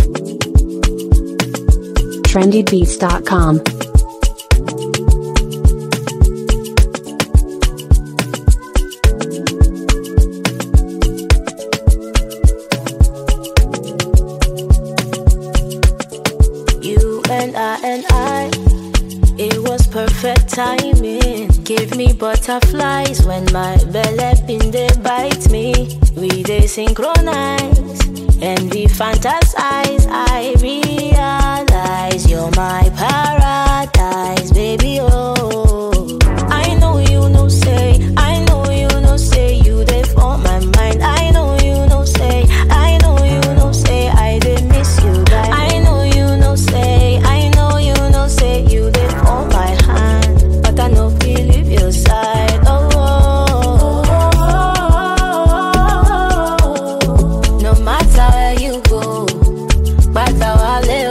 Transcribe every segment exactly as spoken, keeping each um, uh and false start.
trendy beats dot com. You and I and I, it was perfect timing. Give me butterflies when my belly pin they bite me. We they synchronize and we fantasize. I realize you're my paradise, baby. Oh, I know you know say, I know you know say you they on my mind. I know you know say, I know you know say I did miss you, guys. I know you know say, I know you know say you they on my hand, but I know believe your side. Oh, oh, oh, oh, oh. No matter where you go, but I will.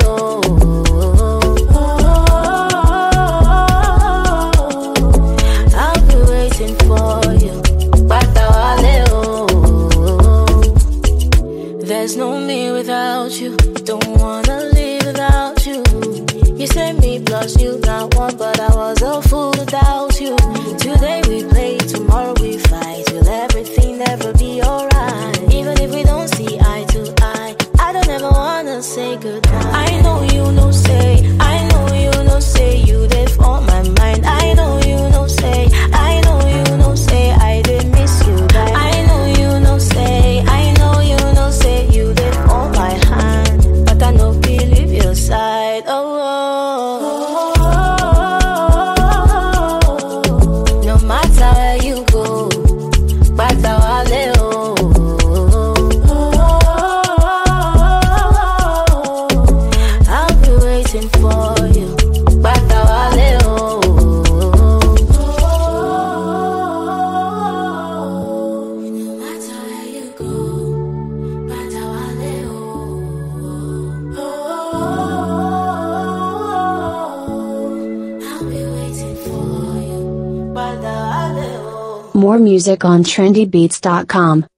There's no me without you. Don't wanna live without you. You say me plus you got one, but I was a fool without you. Today we play, tomorrow we fight. Will everything never be alright? Even if we don't see eye to eye, I don't ever wanna say goodbye. I know you know say, I know you know say you live on my mind. I know you know say, I know you know say I did miss you, guys. I know you know say, I know you know say you live on my hand, but I know believe your side. Oh, oh, oh, oh, oh. No matter where you go, but I will. I'll be waiting for you, but I will. No matter where you go, but I will. I'll be waiting for you, but I will. More music on trendy beats dot com.